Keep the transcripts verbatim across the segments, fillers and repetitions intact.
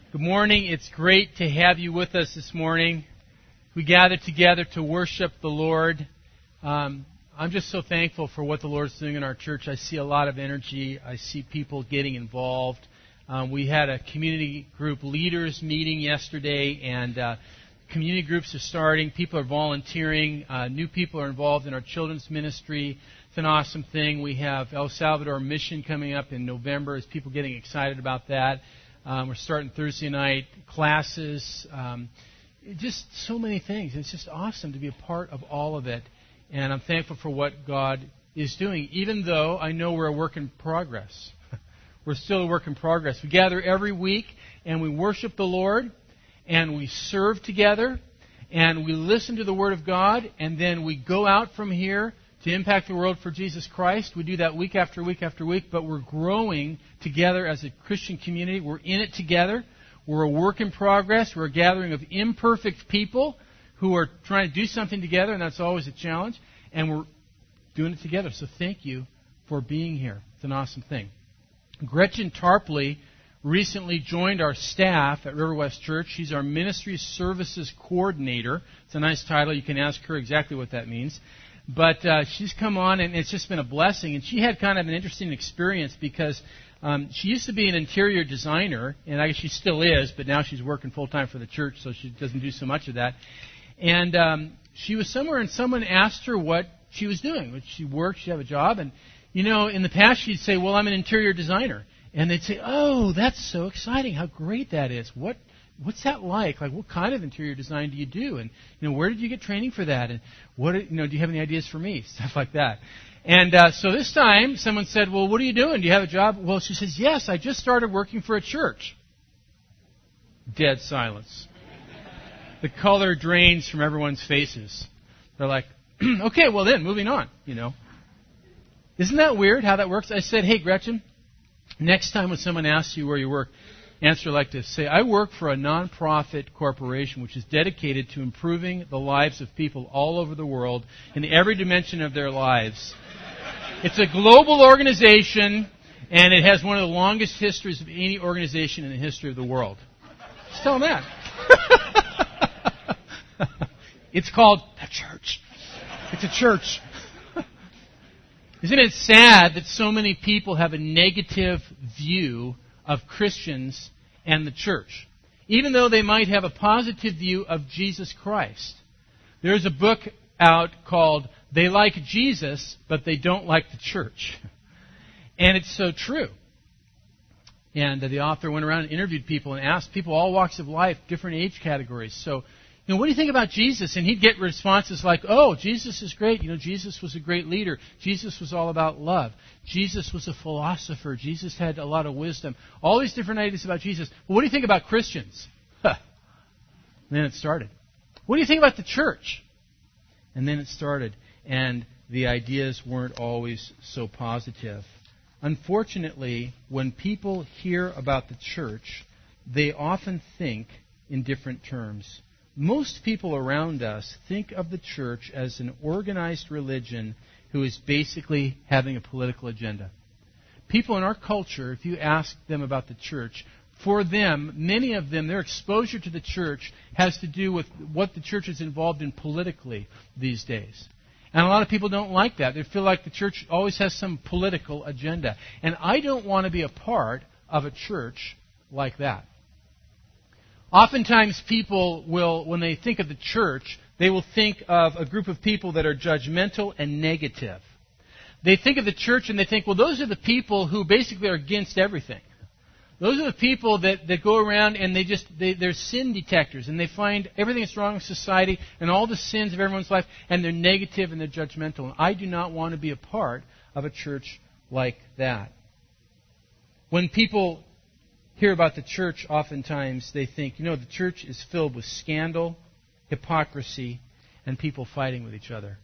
Good morning. It's great to have you with us this morning. We gather together to worship the Lord. Um, I'm just so thankful for what the Lord's doing in our church. I see a lot of energy. I see people getting involved. Um, we had a community group leaders meeting yesterday, and uh, community groups are starting. People are volunteering. Uh, new people are involved in our children's ministry. It's an awesome thing. We have El Salvador Mission coming up in November. As people getting excited about that. Um, we're starting Thursday night classes. Um, just so many things. It's just awesome to be a part of all of it. And I'm thankful for what God is doing, even though I know we're a work in progress. We're still a work in progress. We gather every week, and we worship the Lord, and we serve together, and we listen to the Word of God, and then we go out from here to impact the world for Jesus Christ. We do that week after week after week, but we're growing together as a Christian community. We're in it together. We're a work in progress. We're a gathering of imperfect people who are trying to do something together, and that's always a challenge. And we're doing it together. So thank you for being here. It's an awesome thing. Gretchen Tarpley recently joined our staff at River West Church. She's our Ministry Services Coordinator. It's a nice title. You can ask her exactly what that means. But uh, she's come on, and it's just been a blessing. And she had kind of an interesting experience because um, she used to be an interior designer, and I guess she still is, but now she's working full-time for the church, so she doesn't do so much of that. And um, she was somewhere, and someone asked her what she was doing. She worked, she had a job, and, you know, in the past she'd say, well, I'm an interior designer. And they'd say, oh, that's so exciting. How great that is. What What's that like? Like, what kind of interior design do you do? And, you know, where did you get training for that? And, what, you know, do you have any ideas for me? Stuff like that. And uh, so this time, someone said, well, what are you doing? Do you have a job? Well, she says, yes, I just started working for a church. Dead silence. The color drains from everyone's faces. They're like, okay, well then, moving on, you know. Isn't that weird how that works? I said, hey, Gretchen, next time when someone asks you where you work, answer like this. Say, I work for a non-profit corporation which is dedicated to improving the lives of people all over the world in every dimension of their lives. It's a global organization, and it has one of the longest histories of any organization in the history of the world. Just tell them that. It's called the church. It's a church. Isn't it sad that so many people have a negative view of Christians and the church, even though they might have a positive view of Jesus Christ? There's a book out called They Like Jesus, but They Don't Like the Church. And it's so true. And uh, the author went around and interviewed people and asked people all walks of life, different age categories. So, you know, what do you think about Jesus? And he'd get responses like, oh, Jesus is great. You know, Jesus was a great leader. Jesus was all about love. Jesus was a philosopher. Jesus had a lot of wisdom. All these different ideas about Jesus. Well, what do you think about Christians? Huh. And then it started. What do you think about the church? And then it started. And the ideas weren't always so positive. Unfortunately, when people hear about the church, they often think in different terms. Most people around us think of the church as an organized religion who is basically having a political agenda. People in our culture, if you ask them about the church, for them, many of them, their exposure to the church has to do with what the church is involved in politically these days. And a lot of people don't like that. They feel like the church always has some political agenda. And I don't want to be a part of a church like that. Oftentimes people will, when they think of the church, they will think of a group of people that are judgmental and negative. They think of the church and they think, well, those are the people who basically are against everything. Those are the people that, that go around and they just, they, they're sin detectors and they find everything that's wrong in society and all the sins of everyone's life and they're negative and they're judgmental. And I do not want to be a part of a church like that. When people hear about the church, oftentimes they think, you know, the church is filled with scandal, hypocrisy, and people fighting with each other.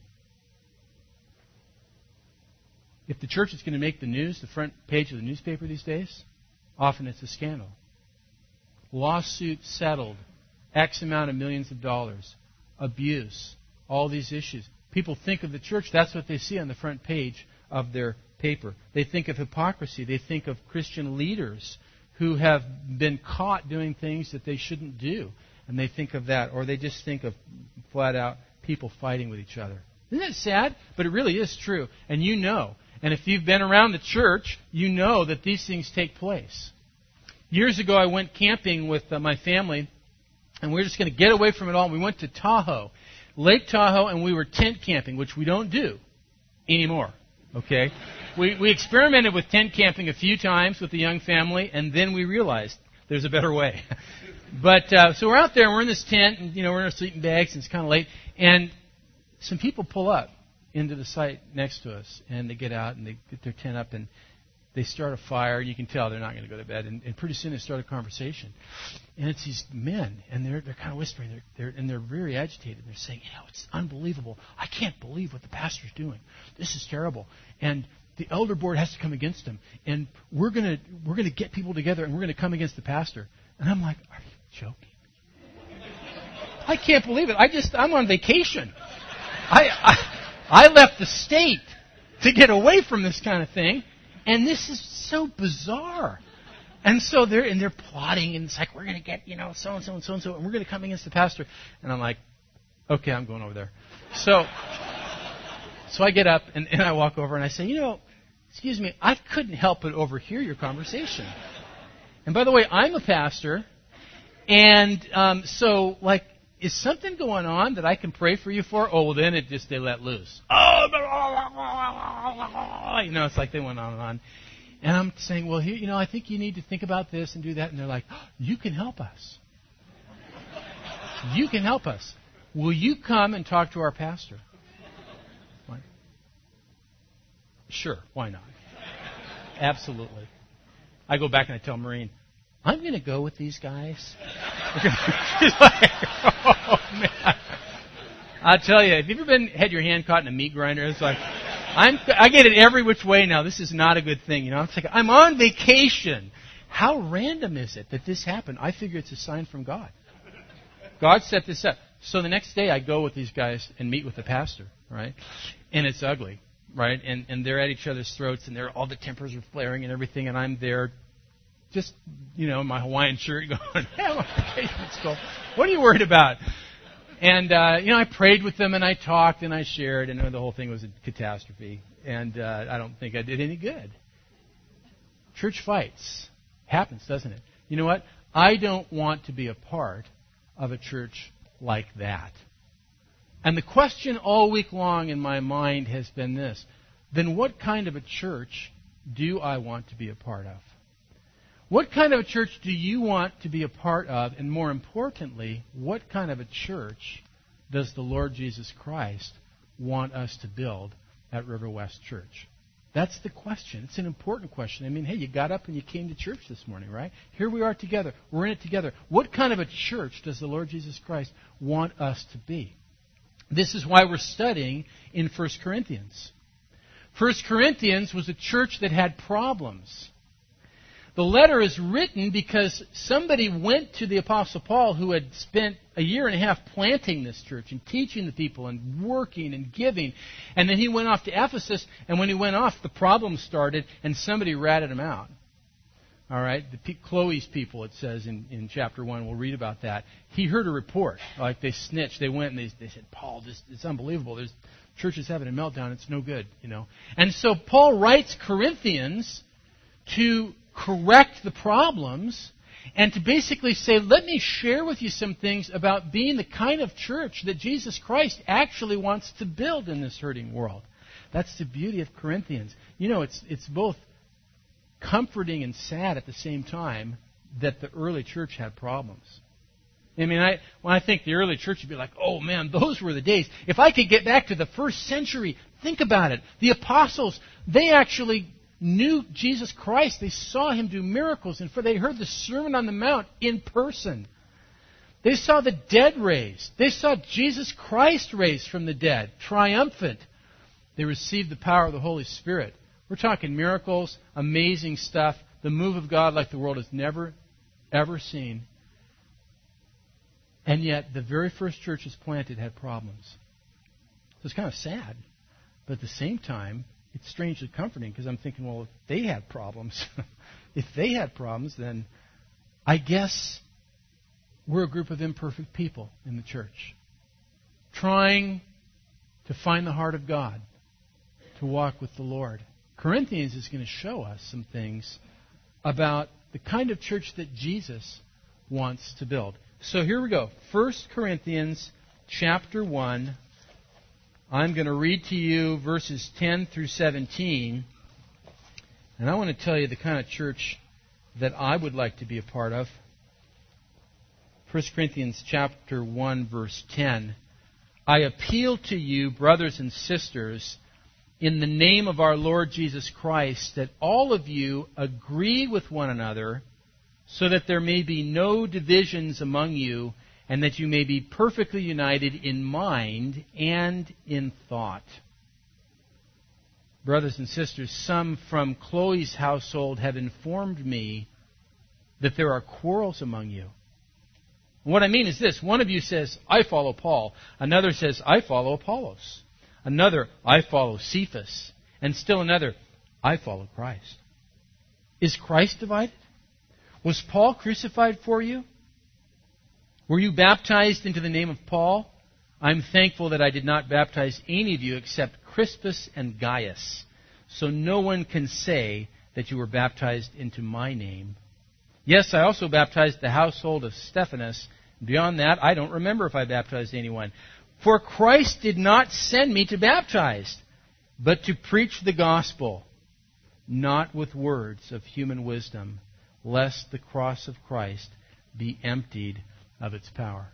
If the church is going to make the news, the front page of the newspaper these days, often it's a scandal. Lawsuit settled, X amount of millions of dollars, abuse, all these issues. People think of the church, that's what they see on the front page of their paper. They think of hypocrisy. They think of Christian leaders who have been caught doing things that they shouldn't do. And they think of that, or they just think of flat out people fighting with each other. Isn't that sad? But it really is true. And you know. And if you've been around the church, you know that these things take place. Years ago, I went camping with uh, my family, and we were just going to get away from it all. We went to Tahoe, Lake Tahoe, and we were tent camping, which we don't do anymore. Okay? We, we experimented with tent camping a few times with the young family, and then we realized there's a better way. But, uh, so we're out there, and we're in this tent, and, you know, we're in our sleeping bags, and it's kind of late, and some people pull up into the site next to us, and they get out, and they get their tent up, and they start a fire. You can tell they're not going to go to bed, and, and pretty soon they start a conversation. And it's these men, and they're, they're kind of whispering, they're, they're, and they're very agitated. They're saying, you know, it's unbelievable. I can't believe what the pastor's doing. This is terrible. And the elder board has to come against him, and we're going to we're going to get people together, and we're going to come against the pastor. And I'm like, are you joking? I can't believe it. I just, I'm on vacation. I, I, I left the state to get away from this kind of thing, and this is so bizarre. And so they're, and they're plotting, and it's like, we're going to get, you know, so-and-so and so-and-so, and we're going to come against the pastor. And I'm like, okay, I'm going over there. So, so I get up, and, and I walk over, and I say, you know, excuse me, I couldn't help but overhear your conversation. And by the way, I'm a pastor, and um, so, like, is something going on that I can pray for you for? Oh, well, then it just, they let loose. Oh, you know, it's like they went on and on. And I'm saying, well, here, you know, I think you need to think about this and do that. And they're like, oh, you can help us. You can help us. Will you come and talk to our pastor? What? Sure, why not? Absolutely. I go back and I tell Maureen, I'm going to go with these guys. She's like, oh, man. I'll tell you, have you ever been had your hand caught in a meat grinder? It's like, I'm, I get it every which way now. This is not a good thing. You know, I'm like, I'm on vacation. How random is it that this happened? I figure it's a sign from God. God set this up. So the next day I go with these guys and meet with the pastor, right? And it's ugly, right? And and they're at each other's throats, and they're, all the tempers are flaring and everything, and I'm there just, you know, in my Hawaiian shirt going, yeah, I'm on vacation. It's cool. What are you worried about? And, uh, you know, I prayed with them, and I talked, and I shared, and the whole thing was a catastrophe. And uh, I don't think I did any good. Church fights. Happens, doesn't it? You know what? I don't want to be a part of a church like that. And the question all week long in my mind has been this. Then what kind of a church do I want to be a part of? What kind of a church do you want to be a part of? And more importantly, what kind of a church does the Lord Jesus Christ want us to build at River West Church? That's the question. It's an important question. I mean, hey, you got up and you came to church this morning, right? Here we are together. We're in it together. What kind of a church does the Lord Jesus Christ want us to be? This is why we're studying in First Corinthians. First Corinthians was a church that had problems. The letter is written because somebody went to the Apostle Paul, who had spent a year and a half planting this church and teaching the people and working and giving. And then he went off to Ephesus, and when he went off, the problem started, and somebody ratted him out. All right? The P- Chloe's people, it says in, in chapter one. We'll read about that. He heard a report. Like, they snitched. They went and they, they said, Paul, this, it's unbelievable. There's churches having a meltdown. It's no good, you know. And so Paul writes Corinthians to correct the problems and to basically say, let me share with you some things about being the kind of church that Jesus Christ actually wants to build in this hurting world. That's the beauty of Corinthians. You know, it's it's both comforting and sad at the same time that the early church had problems. I mean, I when I think the early church would be like, oh man, those were the days. If I could get back to the first century, think about it. The apostles, they actually knew Jesus Christ. They saw him do miracles, and for they heard the Sermon on the Mount in person. They saw the dead raised. They saw Jesus Christ raised from the dead, triumphant. They received the power of the Holy Spirit. We're talking miracles, amazing stuff, the move of God like the world has never, ever seen. And yet, the very first churches planted had problems. So it's kind of sad. But at the same time, it's strangely comforting, because I'm thinking, well, if they had problems, if they had problems, then I guess we're a group of imperfect people in the church, trying to find the heart of God, to walk with the Lord. Corinthians is going to show us some things about the kind of church that Jesus wants to build. So here we go. First Corinthians chapter one. I'm going to read to you verses ten through seventeen. And I want to tell you the kind of church that I would like to be a part of. First Corinthians chapter one, verse ten. I appeal to you, brothers and sisters, in the name of our Lord Jesus Christ, that all of you agree with one another, so that there may be no divisions among you, and that you may be perfectly united in mind and in thought. Brothers and sisters, some from Chloe's household have informed me that there are quarrels among you. What I mean is this. One of you says, I follow Paul. Another says, I follow Apollos. Another, I follow Cephas. And still another, I follow Christ. Is Christ divided? Was Paul crucified for you? Were you baptized into the name of Paul? I'm thankful that I did not baptize any of you except Crispus and Gaius. So no one can say that you were baptized into my name. Yes, I also baptized the household of Stephanas. Beyond that, I don't remember if I baptized anyone. For Christ did not send me to baptize, but to preach the gospel, not with words of human wisdom, lest the cross of Christ be emptied of its power.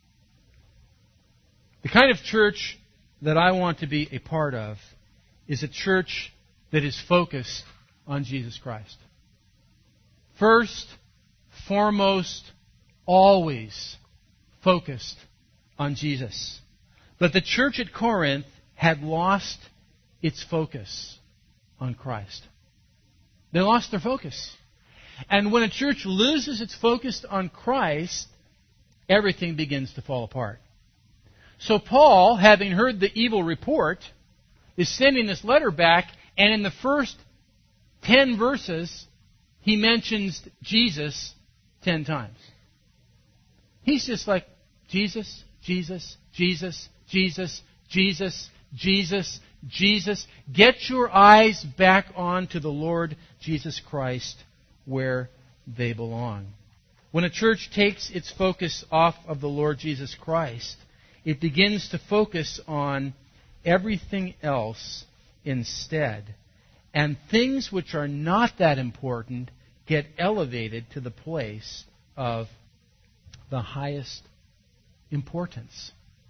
The kind of church that I want to be a part of is a church that is focused on Jesus Christ. First, foremost, always focused on Jesus. But the church at Corinth had lost its focus on Christ. They lost their focus. And when a church loses its focus on Christ, everything begins to fall apart. So Paul, having heard the evil report, is sending this letter back, and in the first ten verses, he mentions Jesus ten times. He's just like, Jesus, Jesus, Jesus, Jesus, Jesus, Jesus, Jesus. Get your eyes back on to the Lord Jesus Christ where they belong. When a church takes its focus off of the Lord Jesus Christ, it begins to focus on everything else instead. And things which are not that important get elevated to the place of the highest importance.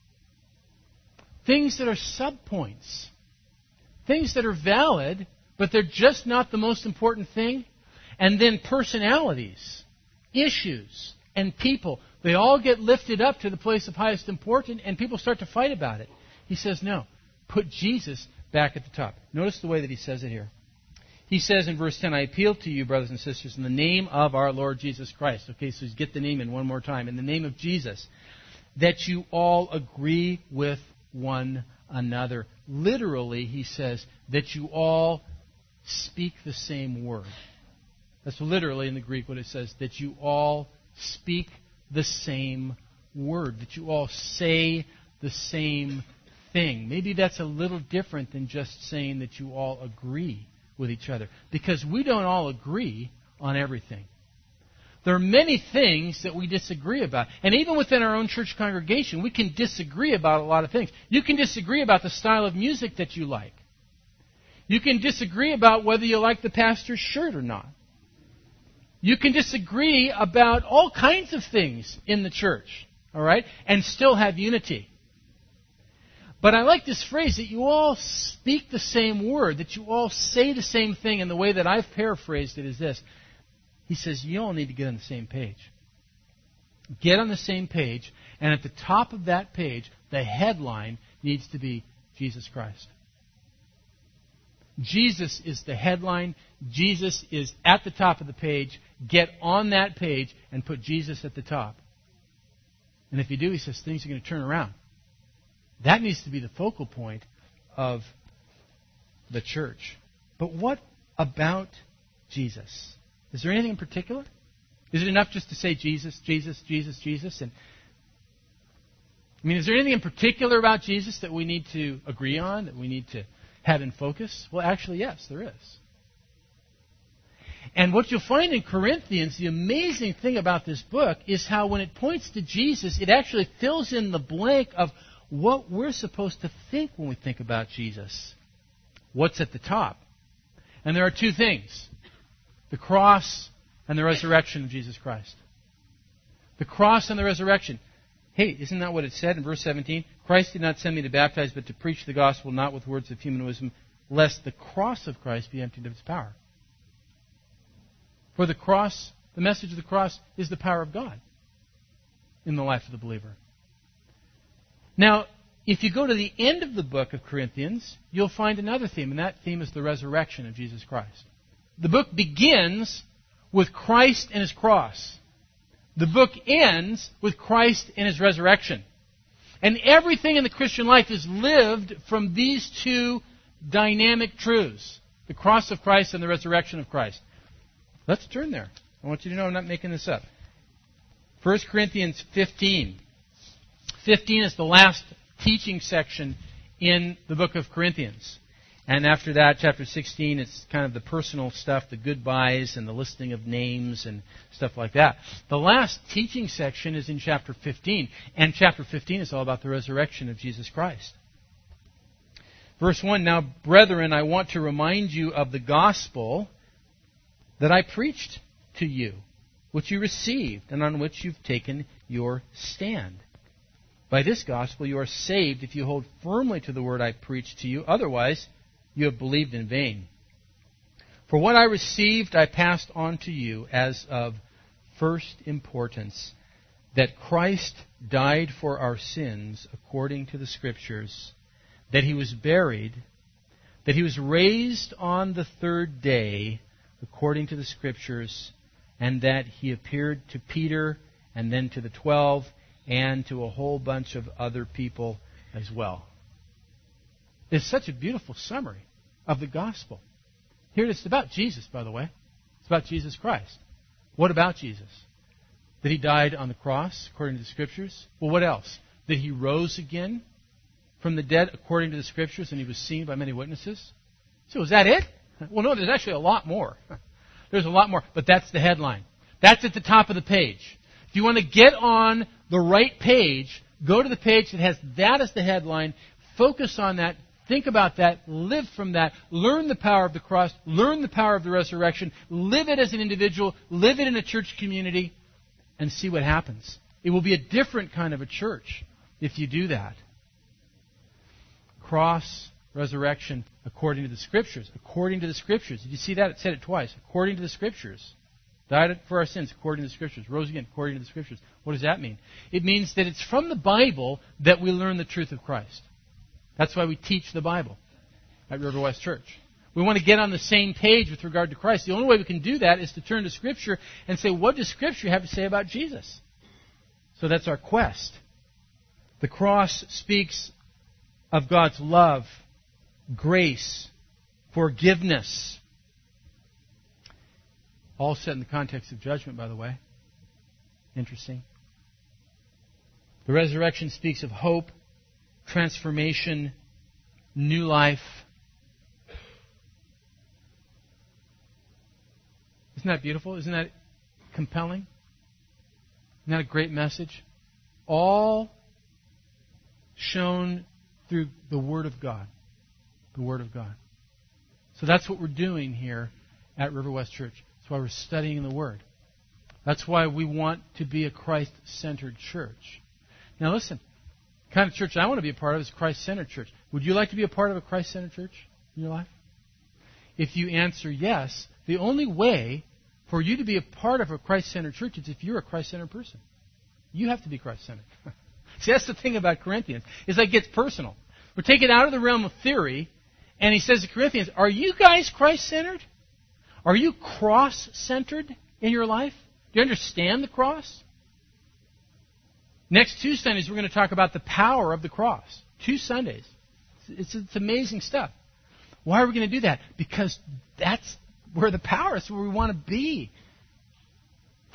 Things that are subpoints. Things that are valid, but they're just not the most important thing. And then personalities, issues, and people, they all get lifted up to the place of highest importance, and people start to fight about it. He says, no, put Jesus back at the top. Notice the way that he says it here. He says in verse ten, I appeal to you, brothers and sisters, in the name of our Lord Jesus Christ. Okay, so get the name in one more time. In the name of Jesus, that you all agree with one another. Literally, he says, that you all speak the same word. That's literally in the Greek what it says, that you all speak the same word, that you all say the same thing. Maybe that's a little different than just saying that you all agree with each other, because we don't all agree on everything. There are many things that we disagree about. And even within our own church congregation, we can disagree about a lot of things. You can disagree about the style of music that you like. You can disagree about whether you like the pastor's shirt or not. You can disagree about all kinds of things in the church, all right, and still have unity. But I like this phrase, that you all speak the same word, that you all say the same thing, and the way that I've paraphrased it is this. He says, you all need to get on the same page. Get on the same page, and at the top of that page, the headline needs to be Jesus Christ. Jesus is the headline. Jesus is at the top of the page. Get on that page and put Jesus at the top. And if you do, he says, things are going to turn around. That needs to be the focal point of the church. But what about Jesus? Is there anything in particular? Is it enough just to say Jesus, Jesus, Jesus, Jesus? And I mean, is there anything in particular about Jesus that we need to agree on, that we need to have in focus? Well, actually, yes, there is. And what you'll find in Corinthians, the amazing thing about this book is how when it points to Jesus, it actually fills in the blank of what we're supposed to think when we think about Jesus. What's at the top? And there are two things: the cross and the resurrection of Jesus Christ. The cross and the resurrection. Hey, isn't that what it said in verse seventeen? Christ did not send me to baptize, but to preach the gospel, not with words of human wisdom, lest the cross of Christ be emptied of its power. For the cross, the message of the cross is the power of God in the life of the believer. Now, if you go to the end of the book of Corinthians, you'll find another theme, and that theme is the resurrection of Jesus Christ. The book begins with Christ and His cross. The book ends with Christ and His resurrection. And everything in the Christian life is lived from these two dynamic truths: the cross of Christ and the resurrection of Christ. Let's turn there. I want you to know I'm not making this up. First Corinthians fifteen. fifteen is the last teaching section in the book of Corinthians. And after that, chapter sixteen, it's kind of the personal stuff, the goodbyes and the listing of names and stuff like that. The last teaching section is in chapter fifteen. And chapter fifteen is all about the resurrection of Jesus Christ. Verse one, now, brethren, I want to remind you of the gospel that I preached to you, which you received, and on which you've taken your stand. By this gospel you are saved if you hold firmly to the word I preached to you. Otherwise, you have believed in vain. For what I received I passed on to you as of first importance, that Christ died for our sins according to the Scriptures, that He was buried, that He was raised on the third day according to the Scriptures, and that He appeared to Peter and then to the twelve and to a whole bunch of other people as well. It's such a beautiful summary of the gospel. Here it is about Jesus, by the way. It's about Jesus Christ. What about Jesus? That He died on the cross according to the Scriptures? Well, what else? That He rose again from the dead according to the Scriptures, and He was seen by many witnesses? So is that it? Well, no, there's actually a lot more. There's a lot more, but that's the headline. That's at the top of the page. If you want to get on the right page, go to the page that has that as the headline, focus on that, think about that, live from that, learn the power of the cross, learn the power of the resurrection, live it as an individual, live it in a church community, and see what happens. It will be a different kind of a church if you do that. Cross, resurrection, according to the Scriptures. According to the Scriptures. Did you see that? It said it twice. According to the Scriptures. Died for our sins according to the Scriptures. Rose again according to the Scriptures. What does that mean? It means that it's from the Bible that we learn the truth of Christ. That's why we teach the Bible at River West Church. We want to get on the same page with regard to Christ. The only way we can do that is to turn to Scripture and say, what does Scripture have to say about Jesus? So that's our quest. The cross speaks of God's love, grace, forgiveness. All set in the context of judgment, by the way. Interesting. The resurrection speaks of hope, transformation, new life. Isn't that beautiful? Isn't that compelling? Isn't that a great message? All shown through the Word of God. The Word of God. So that's what we're doing here at River West Church. That's why we're studying the Word. That's why we want to be a Christ-centered church. Now listen, the kind of church I want to be a part of is a Christ-centered church. Would you like to be a part of a Christ-centered church in your life? If you answer yes, the only way for you to be a part of a Christ-centered church is if you're a Christ-centered person. You have to be Christ-centered. See, that's the thing about Corinthians, is that it gets personal. We're taken out of the realm of theory, and he says to Corinthians, are you guys Christ-centered? Are you cross-centered in your life? Do you understand the cross? Next two Sundays, we're going to talk about the power of the cross. Two Sundays. It's, it's amazing stuff. Why are we going to do that? Because that's where the power is, where we want to be.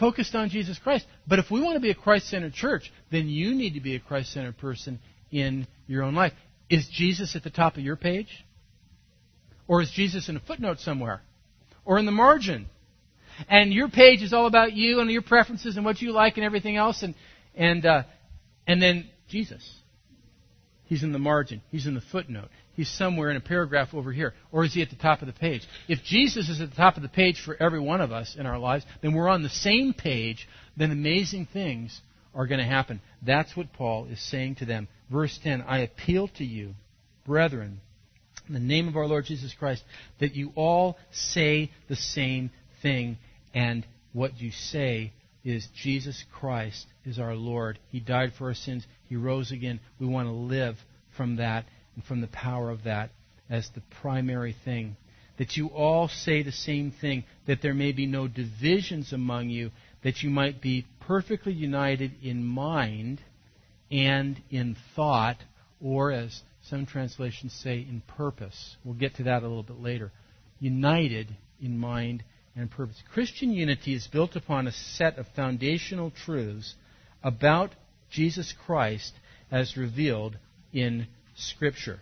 focused on Jesus Christ. But if we want to be a Christ-centered church, then you need to be a Christ-centered person in your own life. Is Jesus at the top of your page? Or is Jesus in a footnote somewhere? Or in the margin? And your page is all about you and your preferences and what you like and everything else. And and uh, and then Jesus. He's in the margin. He's in the footnote. He's somewhere in a paragraph over here. Or is he at the top of the page? If Jesus is at the top of the page for every one of us in our lives, then we're on the same page. Then amazing things are going to happen. That's what Paul is saying to them. Verse ten, I appeal to you, brethren, in the name of our Lord Jesus Christ, that you all say the same thing. And what you say is Jesus Christ is our Lord. He died for our sins. He rose again. We want to live from that and from the power of that as the primary thing. That you all say the same thing, that there may be no divisions among you, that you might be perfectly united in mind and in thought, or as some translations say, in purpose. We'll get to that a little bit later. United in mind and purpose. Christian unity is built upon a set of foundational truths about Jesus Christ as revealed in Scripture.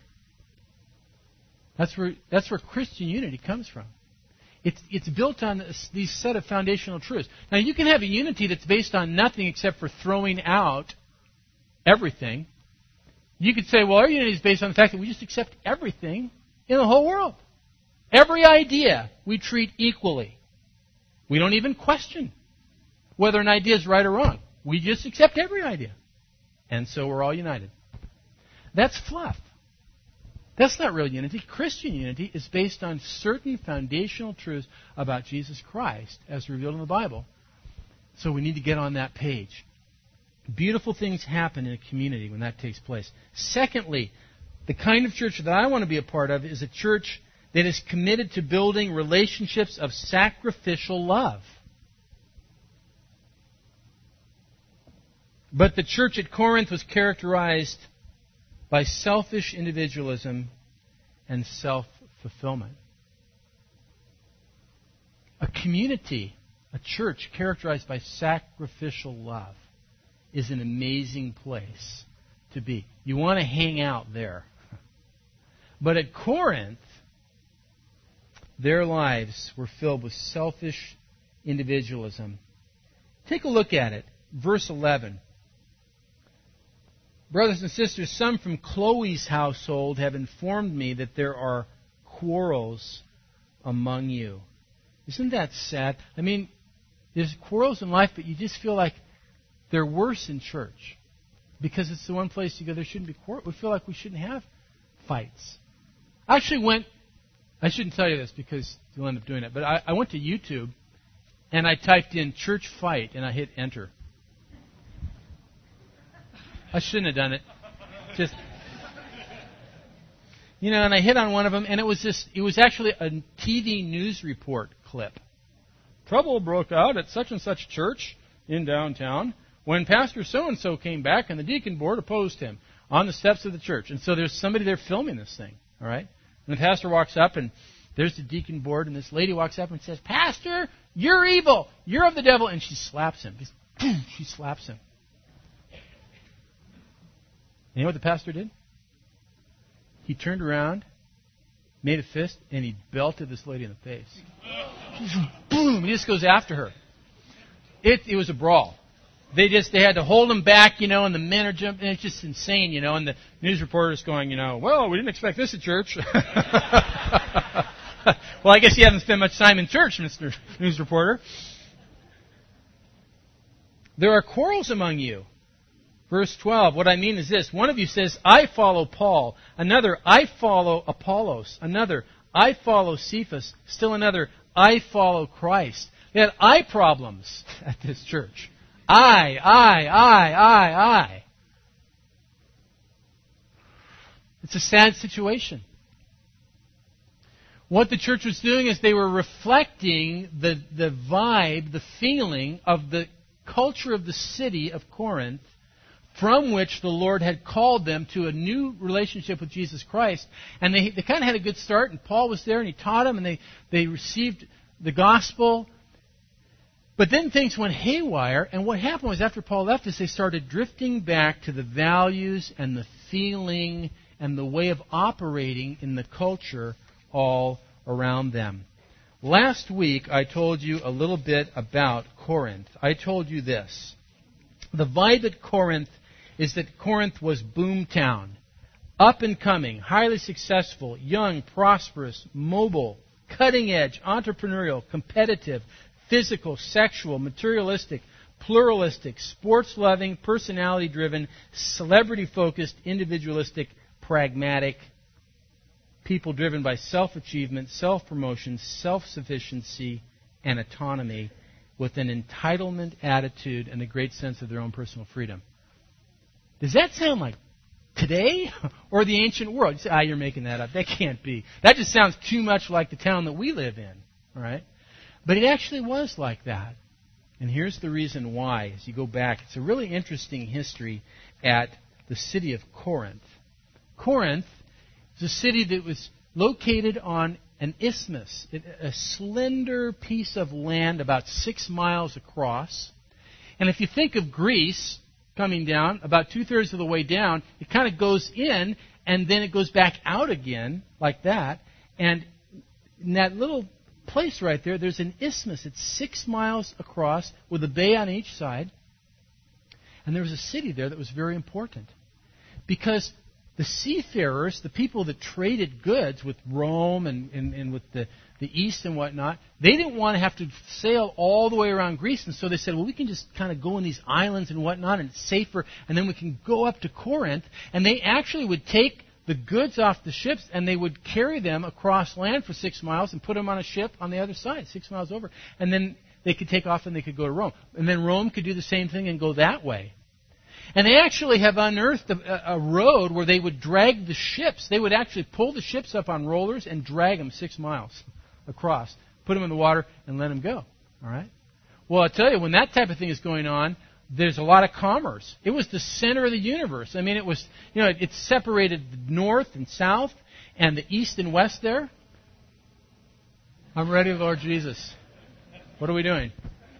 That's where that's where Christian unity comes from. It's it's built on this, these set of foundational truths. Now you can have a unity that's based on nothing except for throwing out everything. You could say, well, our unity is based on the fact that we just accept everything in the whole world. Every idea we treat equally. We don't even question whether an idea is right or wrong. We just accept every idea. And so we're all united. That's fluff. That's not real unity. Christian unity is based on certain foundational truths about Jesus Christ as revealed in the Bible. So we need to get on that page. Beautiful things happen in a community when that takes place. Secondly, the kind of church that I want to be a part of is a church that is committed to building relationships of sacrificial love. But the church at Corinth was characterized by selfish individualism and self-fulfillment. A community, a church characterized by sacrificial love is an amazing place to be. You want to hang out there. But at Corinth, their lives were filled with selfish individualism. Take a look at it. Verse eleven. Brothers and sisters, some from Chloe's household have informed me that there are quarrels among you. Isn't that sad? I mean, there's quarrels in life, but you just feel like they're worse in church. Because it's the one place you go, there shouldn't be quarrels. We feel like we shouldn't have fights. I actually went, I shouldn't tell you this because you'll end up doing it, but I, I went to YouTube and I typed in church fight and I hit enter. I shouldn't have done it. Just, you know, and I hit on one of them, and it was this. It was actually a T V news report clip. Trouble broke out at such and such church in downtown when Pastor so-and-so came back and the deacon board opposed him on the steps of the church. And so there's somebody there filming this thing, all right? And the pastor walks up, and there's the deacon board, and this lady walks up and says, Pastor, you're evil. You're of the devil. And she slaps him. Just, boom, she slaps him. You know what the pastor did? He turned around, made a fist, and he belted this lady in the face. Just, boom! He just goes after her. It it was a brawl. They just they had to hold him back, you know, and the men are jumping. It's just insane, you know. And the news reporter's going, you know, well, we didn't expect this at church. Well, I guess you haven't spent much time in church, Mister News Reporter. There are quarrels among you. Verse twelve, what I mean is this. One of you says, I follow Paul. Another, I follow Apollos. Another, I follow Cephas. Still another, I follow Christ. They had I problems at this church. I, I, I, I, I. It's a sad situation. What the church was doing is they were reflecting the, the vibe, the feeling of the culture of the city of Corinth, from which the Lord had called them to a new relationship with Jesus Christ. And they, they kind of had a good start, and Paul was there, and he taught them, and they, they received the gospel. But then things went haywire, and what happened was after Paul left us, they started drifting back to the values and the feeling and the way of operating in the culture all around them. Last week, I told you a little bit about Corinth. I told you this. The vibe at Corinth is that Corinth was boomtown, up and coming, highly successful, young, prosperous, mobile, cutting edge, entrepreneurial, competitive, physical, sexual, materialistic, pluralistic, sports-loving, personality-driven, celebrity-focused, individualistic, pragmatic, people driven by self-achievement, self-promotion, self-sufficiency, and autonomy with an entitlement attitude and a great sense of their own personal freedom. Does that sound like today or the ancient world? You say, ah, you're making that up. That can't be. That just sounds too much like the town that we live in. All right? But it actually was like that. And here's the reason why. As you go back, it's a really interesting history at the city of Corinth. Corinth is a city that was located on an isthmus, a slender piece of land about six miles across. And if you think of Greece coming down, about two-thirds of the way down, it kind of goes in, and then it goes back out again, like that. And in that little place right there, there's an isthmus. It's six miles across with a bay on each side. And there was a city there that was very important because the seafarers, the people that traded goods with Rome and, and, and with the, the East and whatnot, they didn't want to have to sail all the way around Greece. And so they said, well, we can just kind of go in these islands and whatnot, and it's safer, and then we can go up to Corinth. And they actually would take the goods off the ships, and they would carry them across land for six miles and put them on a ship on the other side, six miles over. And then they could take off and they could go to Rome. And then Rome could do the same thing and go that way. And they actually have unearthed a, a road where they would drag the ships. They would actually pull the ships up on rollers and drag them six miles across, put them in the water, and let them go. All right? Well, I tell you, when that type of thing is going on, there's a lot of commerce. It was the center of the universe. I mean, it was, you know, it, it separated the north and south and the east and west there. I'm ready, Lord Jesus. What are we doing?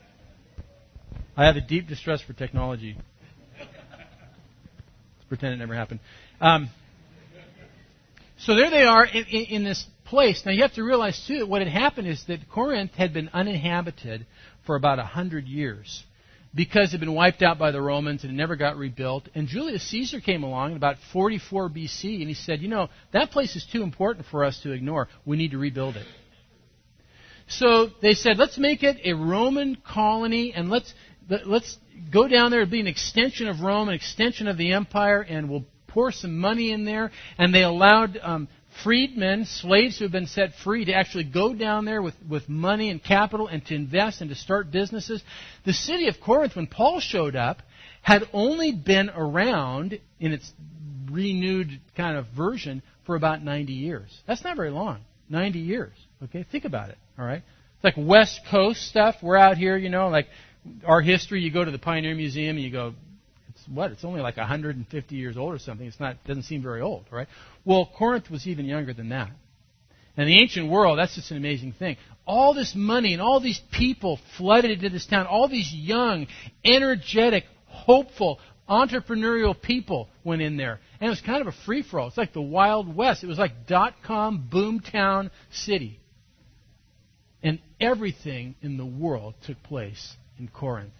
I have a deep distrust for technology. Let's pretend it never happened. Um, so there they are in, in, in this place. Now you have to realize, too, that what had happened is that Corinth had been uninhabited for about a hundred years, because it had been wiped out by the Romans and it never got rebuilt. And Julius Caesar came along in about forty-four B C, and he said, you know, that place is too important for us to ignore. We need to rebuild it. So they said, let's make it a Roman colony, and let's let's go down there and be an extension of Rome, an extension of the empire, and we'll pour some money in there. And they allowed um, freedmen, slaves who have been set free, to actually go down there with, with money and capital and to invest and to start businesses. The city of Corinth, when Paul showed up, had only been around in its renewed kind of version for about ninety years. That's not very long. ninety years. Okay? Think about it. All right? It's like West Coast stuff. We're out here, you know, like our history. You go to the Pioneer Museum and you go, it's what? It's only like one hundred fifty years old or something. It's not, doesn't seem very old, right? Well, Corinth was even younger than that. And the ancient world, that's just an amazing thing. All this money and all these people flooded into this town. All these young, energetic, hopeful, entrepreneurial people went in there. And it was kind of a free-for-all. It's like the Wild West. It was like dot-com boomtown city. And everything in the world took place in Corinth.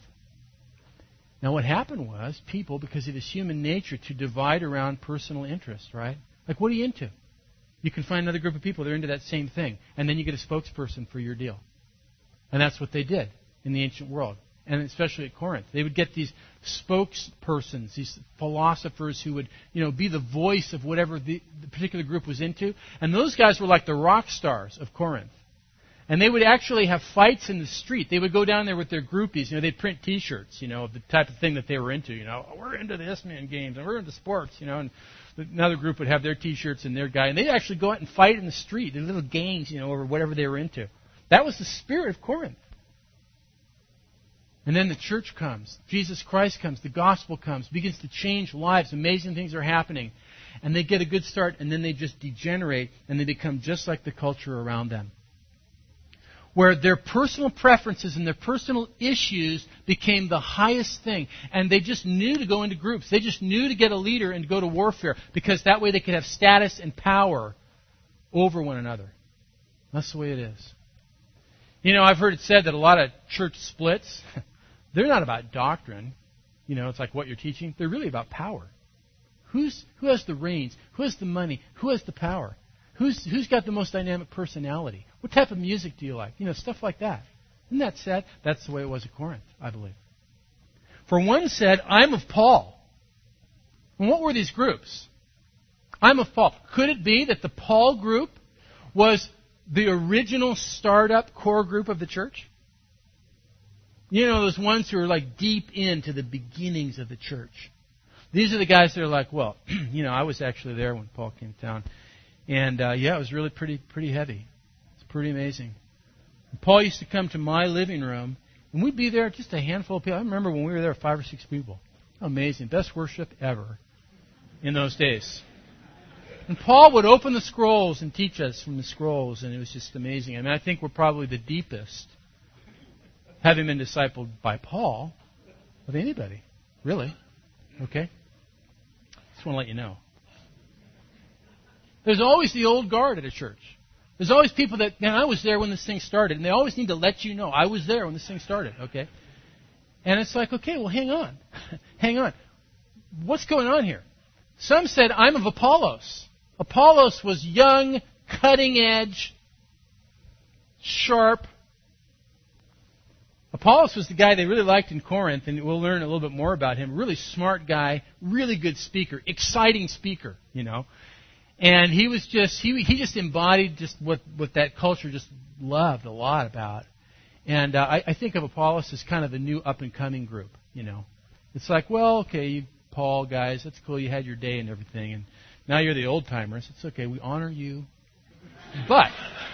Now what happened was, people, because it is human nature to divide around personal interests, right? Like, what are you into? You can find another group of people that are into that same thing, and then you get a spokesperson for your deal. And that's what they did in the ancient world, and especially at Corinth. They would get these spokespersons, these philosophers who would, you know, be the voice of whatever the, the particular group was into. And those guys were like the rock stars of Corinth. And they would actually have fights in the street. They would go down there with their groupies. You know, they'd print T-shirts, you know, of the type of thing that they were into. You know, we're into the Isthmian games, and we're into sports, you know. And another group would have their T-shirts and their guy. And they'd actually go out and fight in the street, their little gangs, you know, or whatever they were into. That was the spirit of Corinth. And then the church comes. Jesus Christ comes. The gospel comes. Begins to change lives. Amazing things are happening. And they get a good start, and then they just degenerate, and they become just like the culture around them. where their personal preferences and their personal issues became the highest thing. And they just knew to go into groups. They just knew to get a leader and go to warfare, because that way they could have status and power over one another. That's the way it is. You know, I've heard it said that a lot of church splits, they're not about doctrine. You know, it's like what you're teaching. They're really about power. Who's who has the reins? Who has the money? Who has the power? Who's who's got the most dynamic personality? What type of music do you like? You know, stuff like that. Isn't that sad? That's the way it was at Corinth, I believe. For one said, I'm of Paul. And what were these groups? I'm of Paul. Could it be that the Paul group was the original startup core group of the church? You know, those ones who are like deep into the beginnings of the church. These are the guys that are like, well, you know, I was actually there when Paul came to town. And, uh, yeah, it was really pretty pretty heavy. It's pretty amazing. And Paul used to come to my living room, and we'd be there, just a handful of people. I remember when we were there, five or six people. Amazing. Best worship ever in those days. And Paul would open the scrolls and teach us from the scrolls, and it was just amazing. I mean, I think we're probably the deepest, having been discipled by Paul, of anybody. Really. Okay? Just want to let you know. There's always the old guard at a church. There's always people that, man, I was there when this thing started. And they always need to let you know, I was there when this thing started, okay? And it's like, okay, well, hang on. hang on. What's going on here? Some said, I'm of Apollos. Apollos was young, cutting edge, sharp. Apollos was the guy they really liked in Corinth, and we'll learn a little bit more about him. Really smart guy, really good speaker, exciting speaker, you know. And he was just, he he just embodied just what, what that culture just loved a lot about. And uh, I, I think of Apollos as kind of the new up-and-coming group, you know. It's like, well, okay, you Paul guys, that's cool, you had your day and everything, and now you're the old-timers. It's okay, we honor you. But,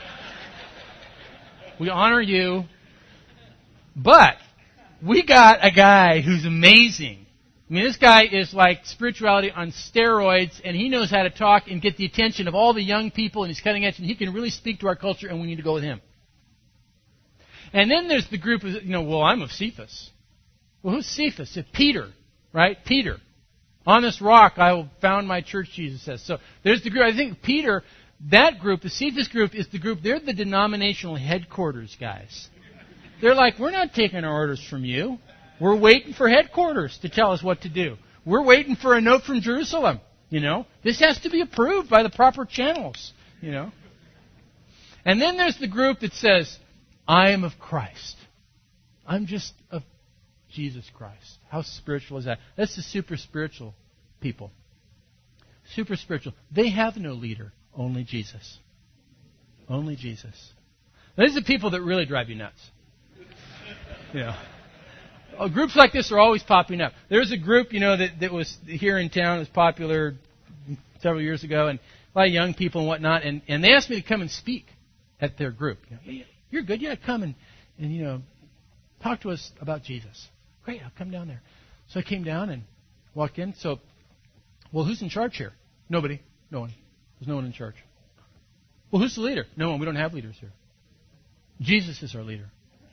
we honor you, but we got a guy who's amazing. I mean, this guy is like spirituality on steroids, and he knows how to talk and get the attention of all the young people, and he's cutting edge, and he can really speak to our culture, and we need to go with him. And then there's the group of, you know, well, I'm of Cephas. Well, who's Cephas? It's Peter, right? Peter. On this rock I found my church, Jesus says. So there's the group. I think Peter, that group, the Cephas group, is the group, they're the denominational headquarters guys. They're like, we're not taking our orders from you. We're waiting for headquarters to tell us what to do. We're waiting for a note from Jerusalem, you know. This has to be approved by the proper channels, you know. And then there's the group that says, I am of Christ. I'm just of Jesus Christ. How spiritual is that? That's the super spiritual people. Super spiritual. They have no leader. Only Jesus. Only Jesus. These are the people that really drive you nuts. You know. Oh, groups like this are always popping up. There's a group, you know, that, that was here in town, was popular several years ago, and a lot of young people and whatnot, and, and they asked me to come and speak at their group. You know, yeah, you're good, yeah, come and, and, you know, talk to us about Jesus. Great, I'll come down there. So I came down and walked in. So, well, who's in charge here? Nobody. No one. There's no one in charge. Well, who's the leader? No one. We don't have leaders here. Jesus is our leader.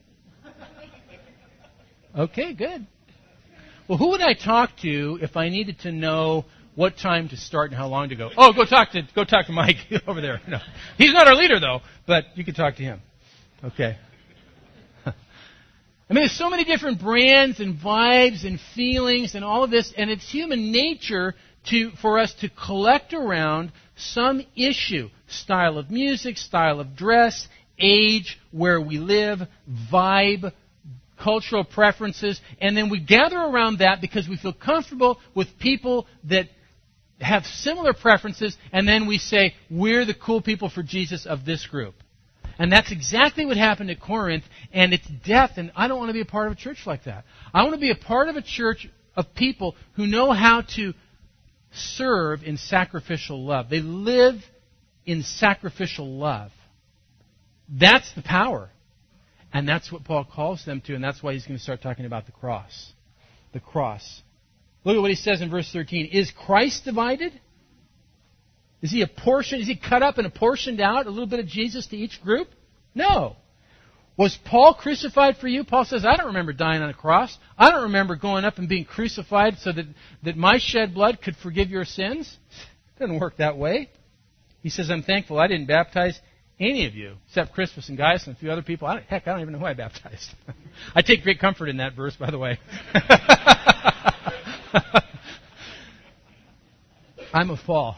Okay, good. Well, who would I talk to if I needed to know what time to start and how long to go? Oh, go talk to go talk to Mike over there. No, he's not our leader though, but you can talk to him. Okay. I mean, there's so many different brands and vibes and feelings and all of this, and it's human nature to for us to collect around some issue, style of music, style of dress, age, where we live, vibe, cultural preferences, and then we gather around that because we feel comfortable with people that have similar preferences, and then we say, we're the cool people for Jesus of this group. And that's exactly what happened at Corinth, and it's death, and I don't want to be a part of a church like that. I want to be a part of a church of people who know how to serve in sacrificial love. They live in sacrificial love. That's the power. And that's what Paul calls them to, and that's why he's going to start talking about the cross. The cross. Look at what he says in verse thirteen. Is Christ divided? Is he apportioned? Is he cut up and apportioned out a little bit of Jesus to each group? No. Was Paul crucified for you? Paul says, I don't remember dying on a cross. I don't remember going up and being crucified so that, that my shed blood could forgive your sins. It doesn't work that way. He says, I'm thankful I didn't baptize any of you, except Crispus and Gaius and a few other people. I don't, heck, I don't even know who I baptized. I take great comfort in that verse, by the way. I'm a fall.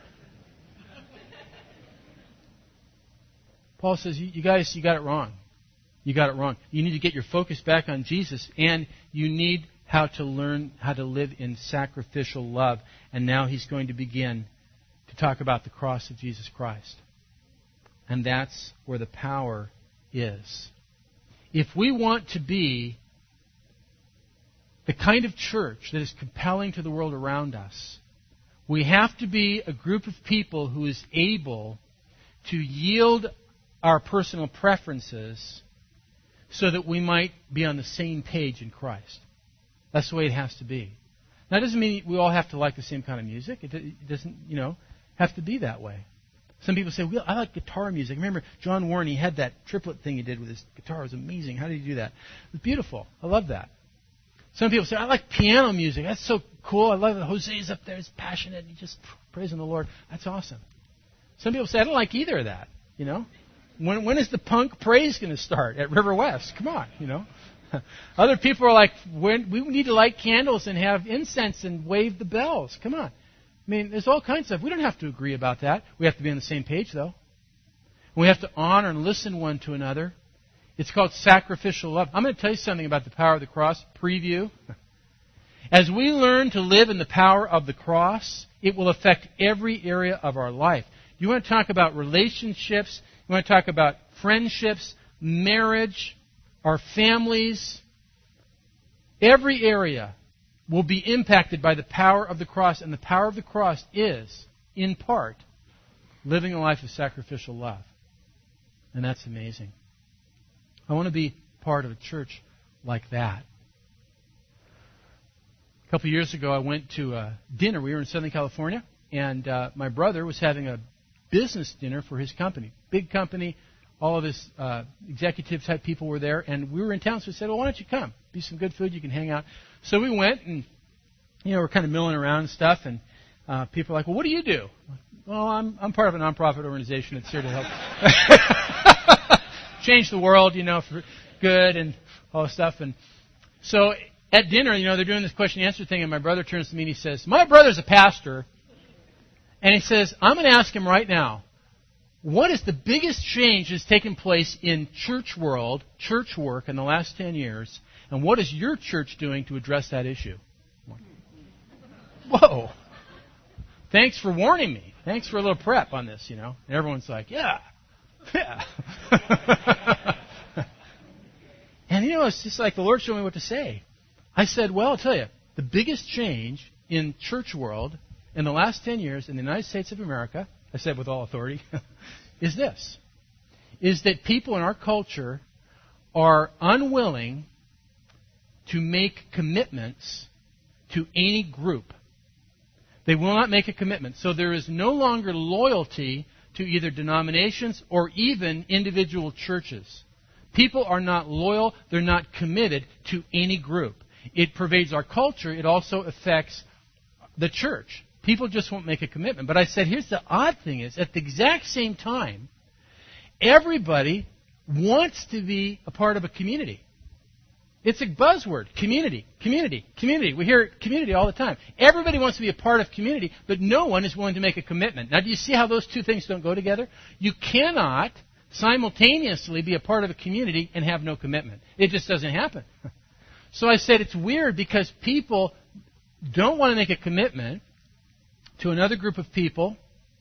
Paul says, you, you guys, you got it wrong. You got it wrong. You need to get your focus back on Jesus, and you need how to learn how to live in sacrificial love. And now he's going to begin to talk about the cross of Jesus Christ. And that's where the power is. If we want to be the kind of church that is compelling to the world around us, we have to be a group of people who is able to yield our personal preferences so that we might be on the same page in Christ. That's the way it has to be. Now, it doesn't mean we all have to like the same kind of music. It doesn't, you know, have to be that way. Some people say, well, I like guitar music. Remember John Warren, he had that triplet thing he did with his guitar. It was amazing. How did he do that? It was beautiful. I love that. Some people say, I like piano music. That's so cool. I love it. Jose's up there. He's passionate. He's just praising the Lord. That's awesome. Some people say, I don't like either of that, you know. When, when is the punk praise going to start? At River West? Come on, you know. Other people are like, when, we need to light candles and have incense and wave the bells. Come on. I mean, there's all kinds of stuff. We don't have to agree about that. We have to be on the same page, though. We have to honor and listen one to another. It's called sacrificial love. I'm going to tell you something about the power of the cross. Preview. As we learn to live in the power of the cross, it will affect every area of our life. You want to talk about relationships? You want to talk about friendships, marriage, our families? Every area will be impacted by the power of the cross. And the power of the cross is, in part, living a life of sacrificial love. And that's amazing. I want to be part of a church like that. A couple of years ago, I went to a dinner. We were in Southern California, and uh, my brother was having a business dinner for his company. Big company. All of his uh, executive-type people were there, and we were in town, so we said, well, why don't you come? Be some good food, you can hang out. So we went, and, you know, we're kind of milling around and stuff, and uh, people are like, well, what do you do? Well, I'm I'm part of a nonprofit organization that's here to help change the world, you know, for good and all this stuff. And so at dinner, you know, they're doing this question and answer thing, and my brother turns to me and he says, my brother's a pastor, and he says, I'm going to ask him right now, what is the biggest change that's taken place in church world, church work in the last ten years, and what is your church doing to address that issue? Whoa. Thanks for warning me. Thanks for a little prep on this, you know. And everyone's like, yeah. Yeah. And, you know, it's just like the Lord showed me what to say. I said, well, I'll tell you, the biggest change in church world in the last ten years in the United States of America, I said with all authority, is this, is that people in our culture are unwilling to make commitments to any group. They will not make a commitment. So there is no longer loyalty to either denominations or even individual churches. People are not loyal. They're not committed to any group. It pervades our culture. It also affects the church. People just won't make a commitment. But I said, here's the odd thing is, at the exact same time, everybody wants to be a part of a community. It's a buzzword. Community, community, community. We hear community all the time. Everybody wants to be a part of community, but no one is willing to make a commitment. Now, do you see how those two things don't go together? You cannot simultaneously be a part of a community and have no commitment. It just doesn't happen. So I said it's weird because people don't want to make a commitment to another group of people,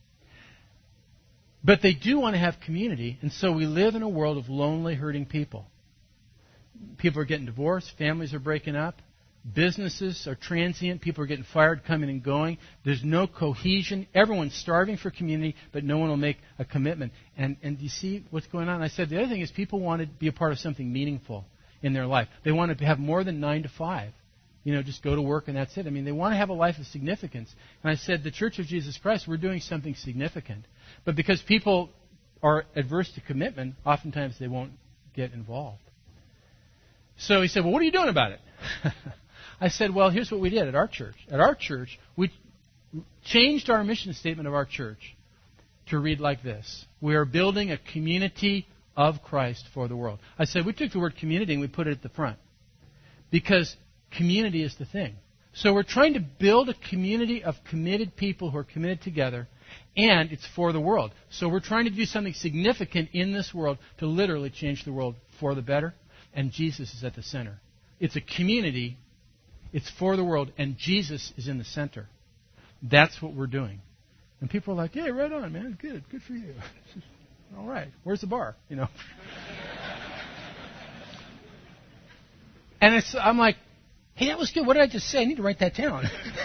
but they do want to have community, and so we live in a world of lonely, hurting people. People are getting divorced, families are breaking up, businesses are transient, people are getting fired, coming and going. There's no cohesion. Everyone's starving for community, but no one will make a commitment. And, and do you see what's going on? I said the other thing is people want to be a part of something meaningful in their life. They want to have more than nine to five. You know, just go to work and that's it. I mean, they want to have a life of significance. And I said, the Church of Jesus Christ, we're doing something significant. But because people are adverse to commitment, oftentimes they won't get involved. So he said, well, what are you doing about it? I said, well, here's what we did at our church. At our church, we changed our mission statement of our church to read like this. We are building a community of Christ for the world. I said, we took the word community and we put it at the front. Because community is the thing. So we're trying to build a community of committed people who are committed together, and it's for the world. So we're trying to do something significant in this world to literally change the world for the better, and Jesus is at the center. It's a community, it's for the world, and Jesus is in the center. That's what we're doing. And people are like, yeah, right on, man, good, good for you. All right, where's the bar? You know. And it's, I'm like, hey, that was good. What did I just say? I need to write that down.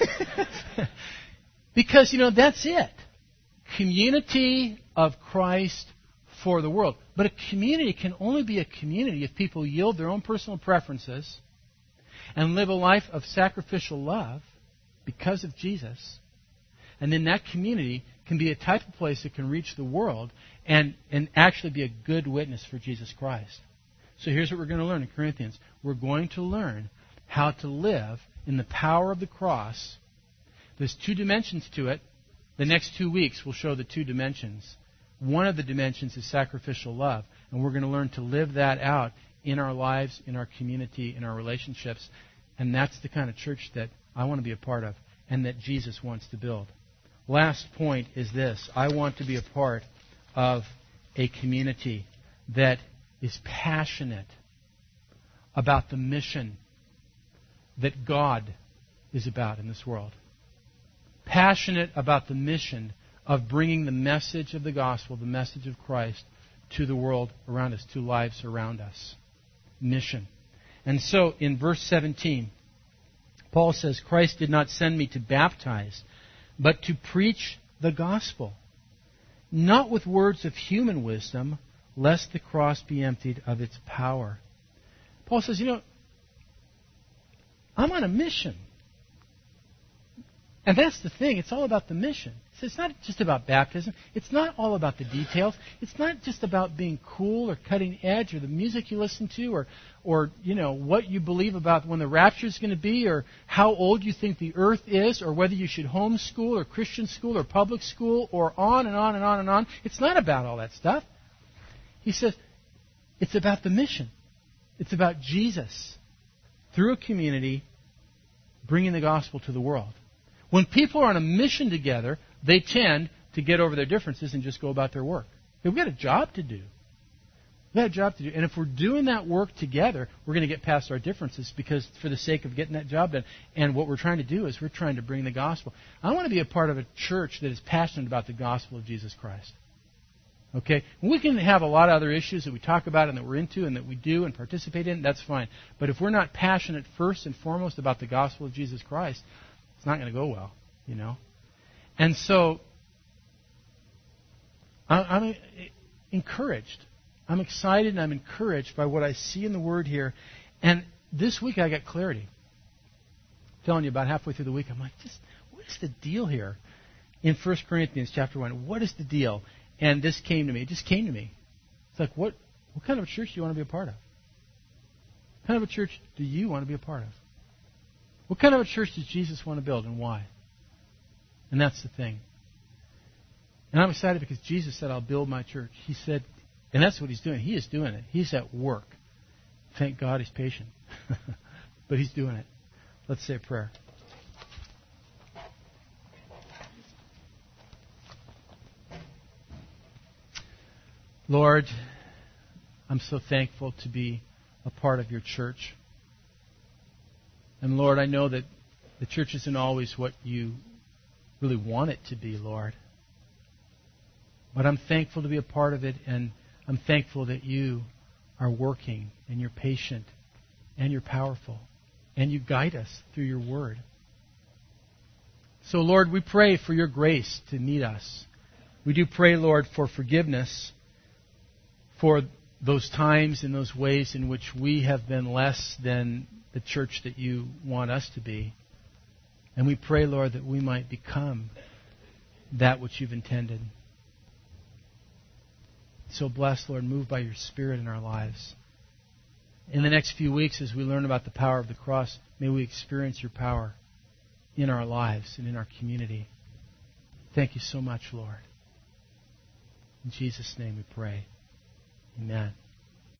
Because, you know, that's it. Community of Christ for the world. But a community can only be a community if people yield their own personal preferences and live a life of sacrificial love because of Jesus. And then that community can be a type of place that can reach the world and, and actually be a good witness for Jesus Christ. So here's what we're going to learn in Corinthians. We're going to learn how to live in the power of the cross. There's two dimensions to it. The next two weeks will show the two dimensions. One of the dimensions is sacrificial love, and we're going to learn to live that out in our lives, in our community, in our relationships. And that's the kind of church that I want to be a part of and that Jesus wants to build. Last point is this. I want to be a part of a community that is passionate about the mission that God is about in this world. Passionate about the mission of bringing the message of the gospel, the message of Christ, to the world around us, to lives around us. Mission. And so in verse seventeen, Paul says, Christ did not send me to baptize, but to preach the gospel, not with words of human wisdom, lest the cross be emptied of its power. Paul says, you know, I'm on a mission. And that's the thing. It's all about the mission. So it's not just about baptism. It's not all about the details. It's not just about being cool or cutting edge or the music you listen to or, or you know, what you believe about when the rapture is going to be or how old you think the earth is or whether you should homeschool or Christian school or public school or on and on and on and on. It's not about all that stuff. He says it's about the mission. It's about Jesus through a community bringing the gospel to the world. When people are on a mission together, they tend to get over their differences and just go about their work. We've got a job to do. We've got a job to do. And if we're doing that work together, we're going to get past our differences because for the sake of getting that job done. And what we're trying to do is we're trying to bring the gospel. I want to be a part of a church that is passionate about the gospel of Jesus Christ. Okay? We can have a lot of other issues that we talk about and that we're into and that we do and participate in. That's fine. But if we're not passionate first and foremost about the gospel of Jesus Christ, it's not going to go well, you know. And so I'm encouraged. I'm excited and I'm encouraged by what I see in the Word here. And this week I got clarity. I'm telling you, about halfway through the week, I'm like, just what is the deal here in First Corinthians chapter one? What is the deal? And this came to me. It just came to me. It's like, what, what kind of a church do you want to be a part of? What kind of a church do you want to be a part of? What kind of a church does Jesus want to build and why? And that's the thing. And I'm excited because Jesus said, I'll build my church. He said, and that's what He's doing. He is doing it. He's at work. Thank God He's patient. But He's doing it. Let's say a prayer. Lord, I'm so thankful to be a part of your church. And Lord, I know that the church isn't always what you really want it to be, Lord. But I'm thankful to be a part of it, and I'm thankful that you are working, and you're patient, and you're powerful, and you guide us through your word. So, Lord, we pray for your grace to meet us. We do pray, Lord, for forgiveness for those times and those ways in which we have been less than the church that you want us to be. And we pray, Lord, that we might become that which you've intended. So bless, Lord, move by your Spirit in our lives. in the next few weeks, as we learn about the power of the cross, may we experience your power in our lives and in our community. Thank you so much, Lord. In Jesus' name we pray. Amen.